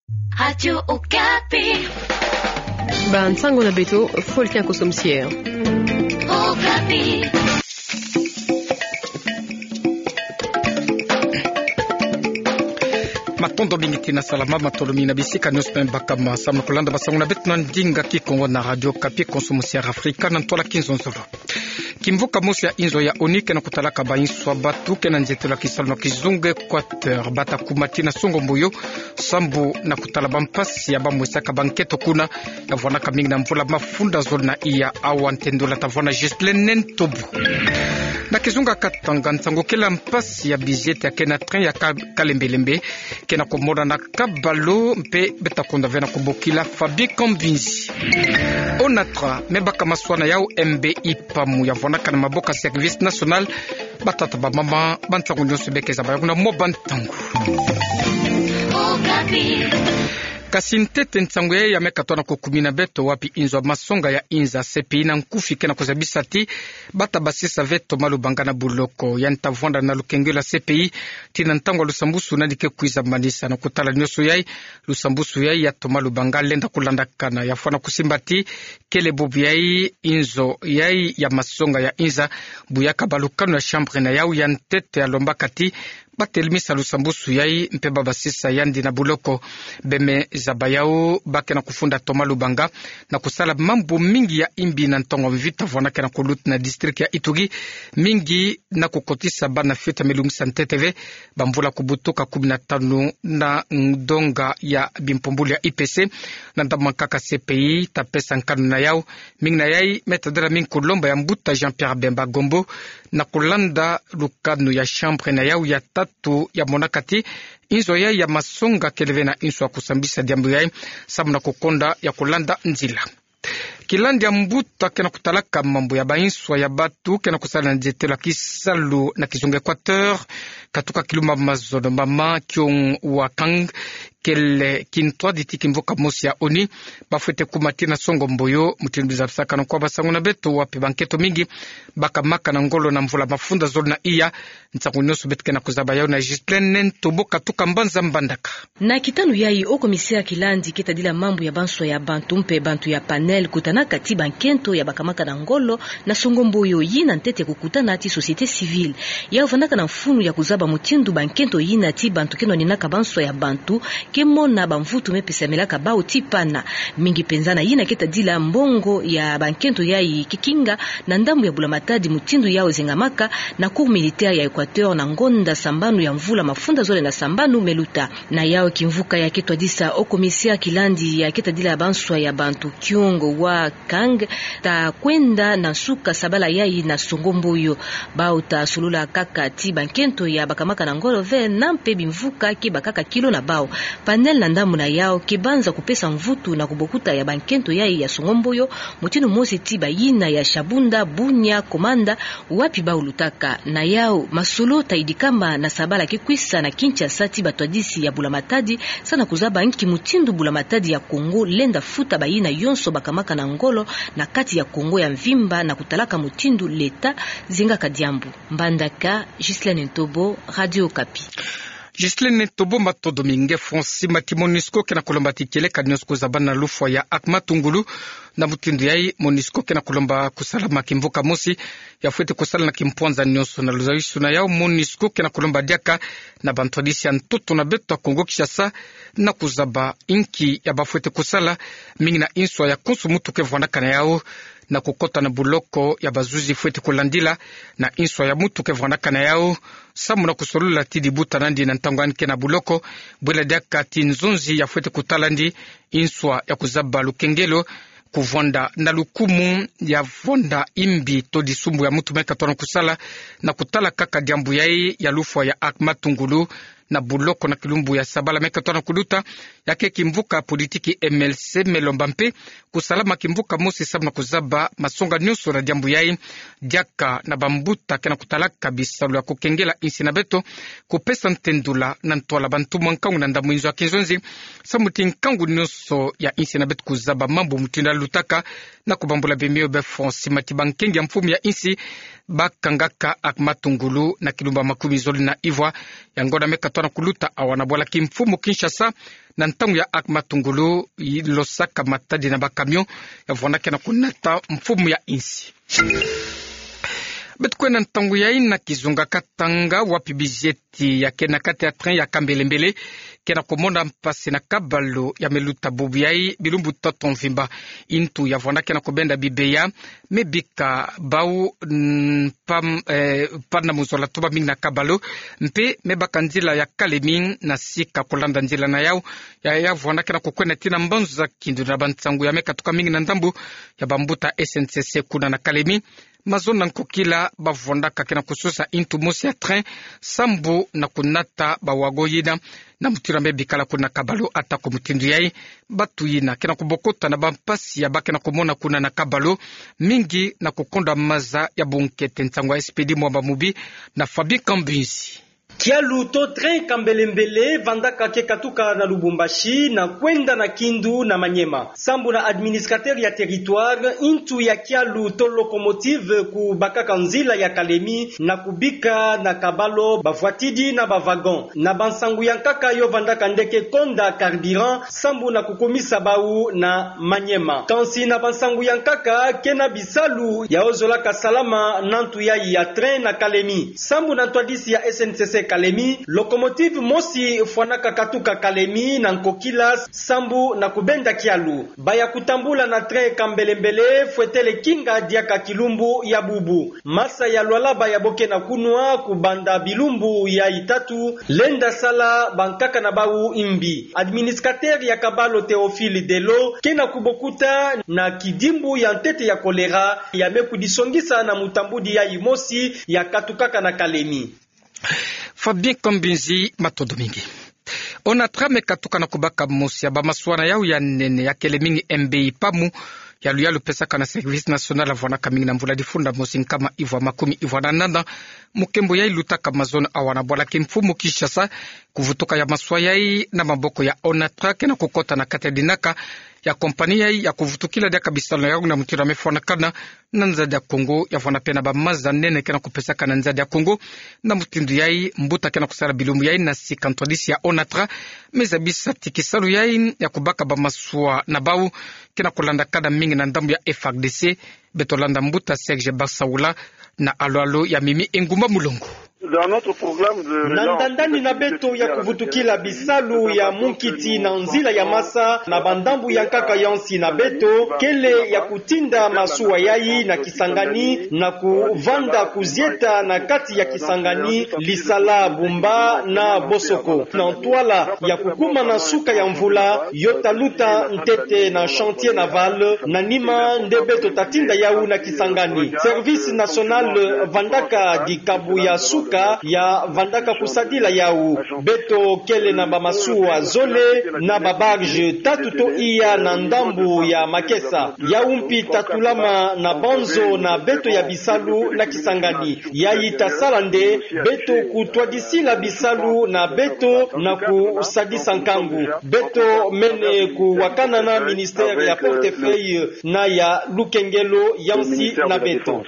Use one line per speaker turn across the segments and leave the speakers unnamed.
Radio Okapi.
Nsango na beto folkia kosomsier.
Okapi.
Matondo bingiti na salama matondo mina bisika nyospen bakama samna kolanda basango na beto na ndinga kikongo na Radio Okapi konsomsier Afrika na ntola kinzonzolo. Kimvuka mosi ya inzo ya onike na kutalaka ba inswa batu kena nzetela kisalo na kizungu Equateur bata kumati na songo mbuyo sambu na kutalaba mpasi ya bamwesaka banketo kuna ya vwanaka mingi na mvula mafunda zoli na iya awa ntendola tavwana Ghislaine Ntobo na kizunga katanga nsango kela mpasi ya bizete ya kena train ya kalembelembe kena komoda na kabalo mpe beta konda vena kubokila Fabi Kombinzi onatra mebaka maswana yao MBI pamu ya vwanaka na maboka service national batata ba mama bantsango nyonso bekeza bayakuna mo bantango kasi ntete nsango ya mekatona kukumina beto wapi inzo masonga ya inza CPI na nkufi kena kozabisa ti bata basisa veto malubanga na buloko ya ntavonda na lukengela CPI tina ntango lusambusu na dike kuiza manisa na kutala nyoso yai lusambusu yai ya tomalubanga lenda kulanda kana ya fana kusimbati kele bubu yai inzo yai ya masonga ya inza buyaka balukano ya chambre na yau ya ntete ya lombakati batelimisa lusambusu yai mpe babasisa yandi na buloko beme zabayao bake na kufunda toma lubanga na kusala mambo mingi ya imbi na ntongo mvita vonake na kuluti na district ya Ituri mingi na kukotisa bana fita melungisa nteteve bamvula kubutuka 15 na ndonga ya bimpombuli ya IPC na ndamakaka CPI tapesa nkanu na yao mingi na yai metadera mingi kulomba ya mbuta Jean-Pierre Bemba Gombo na kulanda lukanu ya chambre na yao ya tatu ya monakati inzo ya masonga keleve na inso ya kusambisa diambu yai sabu na kukonda ya kulanda nzila kilandi ya mbuta kena kutalaka mambo ya bainswa ya batu kena kusala nzetela kisalu na kizungu Equateur katuka kiluma mazono mama kiong wakang kele kintwa ditiki mvoka mosi ya oni bafete kumatina songo mboyo mutinbiza bisaka na kwa basango na beto wapi banketo mingi baka maka na ngolo na mvula mafunda zoli na iya nsango nyoso betke na kuzaba yao na Ghislaine Ntobo katuka mbanza mbandaka
na kitanu yai o komisia kilandi ketadila mambo ya banswa ya bantu mpe bantu ya panel kutana kati bankento ya bakamaka na ngolo na songo mboyo yina ntete kukutana ati societe civile ya uvanaka na mfunu ya kuzaba mutindu bankento yina ati bantu keno ninaka banswa ya bantu kemona bamvutu mepesa melaka bao tipana mingi penzana yina ketadila mbongo ya bankento yai kikinga na ndambu ya bulamatadi mutindu yao zengamaka na cour militaire ya Equateur na ngonda sambanu ya mvula mafunda zole na sambanu meluta na yao kimvuka ya ketwadisa o komisia kilandi ya ketadila banswa ya bantu kiongo wa kang ta kwenda na suka sabala yai na songomboyo bao ta sulula kaka ti bankento ya bakamaka na ngolo ve na mpe bimvuka ki bakaka kilo na bao panel na ndamu na yao kibanza kupesa mvutu na kubokuta ya bankento yai ya songomboyo mutino mosi ti bayina ya Shabunda Bunya Komanda wapi bao lutaka na yao masolo taidikamba na sabala kikwisa na Kinshasa ti batwadisi ya bulamatadi sana kuzaba nki mutindu bulamatadi ya Kongo lenda futa bayina yonso bakamaka na ngolo na kati ya Kongo ya mvimba na kutalaka mutindu leta zinga kadiambu mbandaka Ghislaine Ntobo Radio Okapi.
Ghislaine Ntobo matodo minge Franci mati MONUSCO kena kulomba tikele kadinosko zabana lufwa ya Akmatungulu na mutindu yai MONUSCO kena kulomba kusalama kimvuka mosi ya fuete kusala na kimponza nyonso na luzaishu na yao MONUSCO kena kulomba diaka na bantwadisi ya ntoto na beto Kongo Kinshasa na kuzaba inki ya bafuete kusala mingi na inswa ya konsu mutu kevwanaka na yao na kukota na buloko ya bazuzi fuete kulandila na inswa ya mutu kevwanaka na yao samu na kusolula tidi buta nandi na ntangwanike na buloko bwela diaka tinzonzi ya fuete kutalandi inswa ya kuzaba lukengelo kuvonda na lukumu ya vonda imbi to disumbu ya mutu meka tono kusala na kutala kaka diambu yai ya lufwa ya Akmatungulu na buloko na kilumbu ya sabala meka tono kuluta yake kimvuka politiki MLC melomba mpe kusalama kimvuka mosi sabu na kuzaba masonga nyonso na diambu yai diaka na bambuta kena kutalaka bisalu ya kukengela insi na beto kupesa ntendula na ntwala bantu mwankangu na ndamu inzo ya kinzonzi samuti nkangu nyonso ya insi na beto kuzaba mambo mutinda lutaka na kubambula bemeo be Franci matibankengi ya mfumu ya insi bakangaka Akmatungulu na kilumba makumi zoli na Ivoire yangoda meka tona kuluta awana bwala kimfumu Kinshasa na ntangu ya Akmatungulu Losaka Matadi na bakamyon ya vonake na kunata mfumu ya insi betkwena ntangu ya ina kizunga katanga wapi bizeti ya kena kati ya train ya kambelembele kena komonda mpasi na kabalo ya meluta bubu yai bilumbu toto mvimba intu ya vonda kena kobenda bibeya mebika bau pana muzola toba mingi na kabalo mpe mebaka nzila ya Kalemi na sika kolanda nzila na yao ya vonda kena kokwena tina mbanzu za kindu na bantsangu ya meka tuka mingi na ndambu ya bambuta SNCC kuna na Kalemi mazona nkokila bavondaka kena kususa intu mosi ya train sambu na kunata bawagoyina na mutira mbebikala kuna kabalo atako mutindu yai batu yina kena kubokota na bampasi ya bakena kumona kuna na kabalo mingi na kukonda maza ya bunkete nsangwa SPD mwamba mubi na Fabi Kambinzi.
Kialu to train kambelembele vandaka kekatuka na Lubumbashi na kwenda na Kindu na Manyema. Sambu na administrateur ya territoire intu ya Kialu to locomotive ku bakaka nzila ya Kalemi na kubika na kabalo bavwatidi na bavagon. Na bansangu yankaka yo vandaka ndeke konda carburant sambu na kukomisa bau na Manyema. Tansi na bansangu yankaka kena bisalu ya ozolaka salama nantu ya train na Kalemi. Sambu na twadisi ya SNCC Kalemi, locomotive mosi fwanaka katuka Kalemi na nkokila sambu na kubenda Kialu. Baya kutambula na train kambelembele fwetele kinga diaka kilumbu ya bubu. Masa ya lwalaba ya boke na kunwa kubanda bilumbu ya itatu lenda sala bankaka na bau imbi. Administrateur ya Kabalo Theophile Delo kena kubokuta na kidimbu ya ntete ya kolera ya mekudisongisa na mutambudi ya imosi ya katukaka na Kalemi.
Fabien Kambinzi matondo mingi Onatra mekatuka na kubaka mosi ya bamaswana yao ya nene ya kelemingi MBI pamu yalu pesaka na Service National avwanaka mingi na mvula difunda mosi nkama Ivoa makumi Ivoa na nanda mukembo ya ilutaka mazona awana bwala kimfumu Kishasa kuvutoka ya maswa yai na maboko ya Onatra kena kukota na kate dinaka ya kompania ya kuvutukila dia kabisalo yao na mutira mefona kana na nzadi ya Kongo ya vwana pena ba maza nene kena kupesaka na nzadi ya Kongo na mutindu yai mbuta kena kusala bilumu yai na sikantodisi ya Onatra mezabisa tikisalu yai ya kubaka ba maswa na bau kena kulanda kada mingi na ndambu ya FARDC betolanda mbuta Serge Basaula na alo ya Mimi Engumba Mulongo.
Na ndandani na beto ya kuvutukila bisalu ya Munkiti na nzila ya Masa na bandambu ya nkaka yansi na beto kele ya kutinda masuwa yai na Kisangani na kuvanda kuzieta na kati ya Kisangani Lisala Bumba na Bosoko na ntwala ya kukuma na suka ya mvula yotaluta ntete na chantier naval na nima nde beto tatinda yau na Kisangani. Service National vandaka di kabu ya suka ya vandaka kusadila yau beto kele na bamasuwa zole na babarge tatu to iya na ndambu ya Makesa yaumpi tatulama na banzo na beto ya bisalu na Kisangani yayi tasalande beto kutwadisila bisalu na beto na kusadisa nkangu beto mene kuwakana na ministère ya portefeuille na ya Lukengelo yansi na beto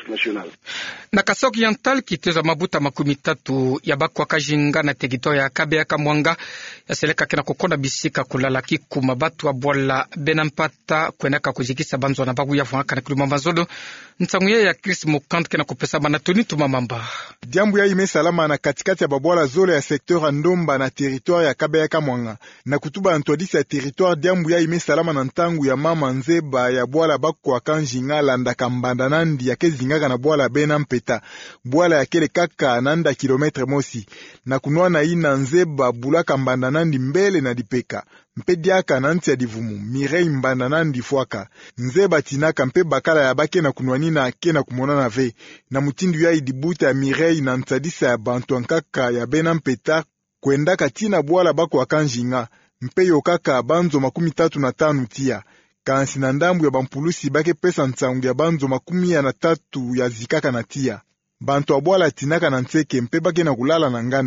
na Kasai Oriental kiteza mabuta makumi tatu ya bakwa kajinga na tegito ya Kabeya Kamwanga ya seleka kena kukonda bisika kulala kikuma batu wa bola benampata kwenaka kujikisa banzo na bagu ya vwaka na kuluma mazodo ntanguye ya Chris Mukant kena kupesa manatoni tumamamba.
Diambu ya ime salama na katikati ya babola zole ya sektor Ndomba na territoire ya Kabeya Kamwanga na kutuba antodisi ya territoire diambu ya ime salama na ntangu ya mama nzeba ya bola bakwa kanjinga landa kambanda nandi ya kezingaka na bola benampeta bola ya kele kaka nanda kilometre mosi na kunwa na ina nzeba bulaka mbanda nandi mbele na dipeka mpe diaka na nti ya divumu Mirei mbanda nandi fuaka nzeba tinaka mpe bakala ya bake na kunwani na ake na kumona na ve na mutindu ya idibuta ya Mirei na ntsadisa ya bantu ankaka ya bena mpeta kwenda katina boala bako wakanjinga mpe yokaka banzo 35 tia kansi na ndambu ya bampulusi bake pesa ntsangu ya banzo 13 ya zikaka na tia bantu aboala tinaka na ntseke mpe bake na kulala na nganda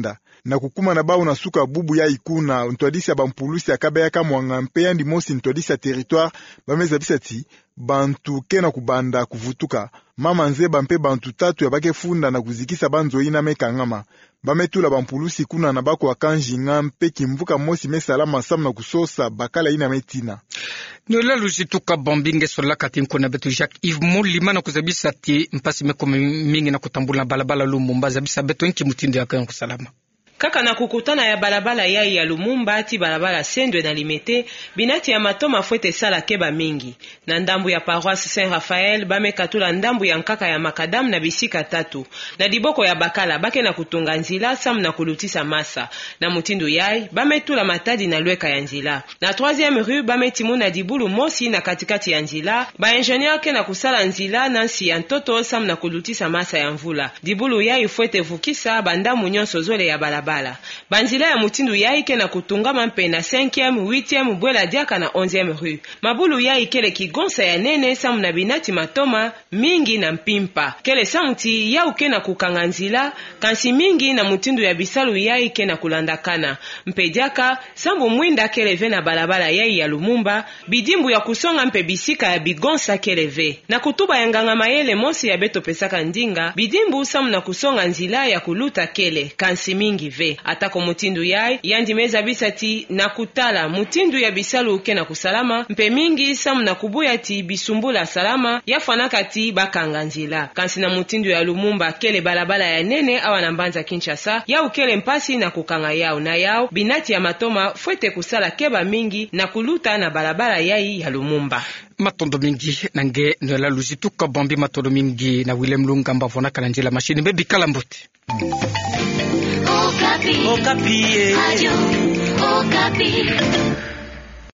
na kukuma na bao na suka bubu ya ikuna ntwadisi ya bampulusi ya Kabeya Kamwanga mpeya ndi mosi ntwadisi ya territoire bameza bisati bantu kena kubanda kuvutuka mama nzeba mpe bantu tatu ya bakefunda na kuzikisa banzoi na mekangama bametula bampulusi kuna na bako akanjinga mpe kimvuka mosi mesalama sam na kusosa bakala ina metina
Nyola lujituka bombinge sola katinko na beto Jacques Yves Mulima na kuzabisa ti mpasi meko mingi na kutambula balabala Lumumba zabisa beto nchi mutindo ya kanko salama.
Kaka na kukutana ya balabala yai ya Lumumba ati balabala Sendwe na Limete binati ya matoma fwete sala keba mingi na ndambu ya paroisse Saint Raphaël bamekatula ndambu ya nkaka ya makadam na bisika tatu na diboko ya bakala bake na kutunga nzila sam na kulutisa masa na mutindu yai bametula matadi na lweka ya nzila na 3e rue bametimu na dibulu mosi na katikati ya nzila ba ingenieur ke na kusala nzila na nsi ya ntoto sam na kulutisa masa ya mvula dibulu yai fwete vukisa bandamu nyonso zole ya balabala banzila ya mutindu yaike na kutungama mpe na 5e, 8e, bwela diaka na 11e rue. Mabulu yaikele kigonsa ya nene samu na binati matoma mingi na mpimpa. Kele samuti yauke na kukanga nzila kansi mingi na mutindu ya bisalu yaike na kulandakana. Mpe diaka sambu mwinda keleve na balabala yai ya Lumumba bidimbu ya kusonga mpe bisika ya bigonsa keleve. Na kutuba ya nganga mayele mosi ya beto pesaka ndinga bidimbu samu na kusonga nzila ya kuluta kele kansi mingi ve atako mutindu yai yandimeza bisati na kutala mutindu ya bisalu ke na kusalama mpe mingi samu na kubuya ti bisumbula salama yafanaka ti bakanga nzila kansi na mutindu ya Lumumba kele balabala ya nene awa na Mbanza Kinshasa yau kele mpasi na kukanga yao na yao binati ya matoma fwete kusala keba mingi na kuluta na balabala yai ya Lumumba
matondo mingi nange nyola luzituka bombi matondo mingi na Willem Lungamba vona kalanjila mashini bebi kalambuti
Okapi.
Okapi.
Radio Okapi.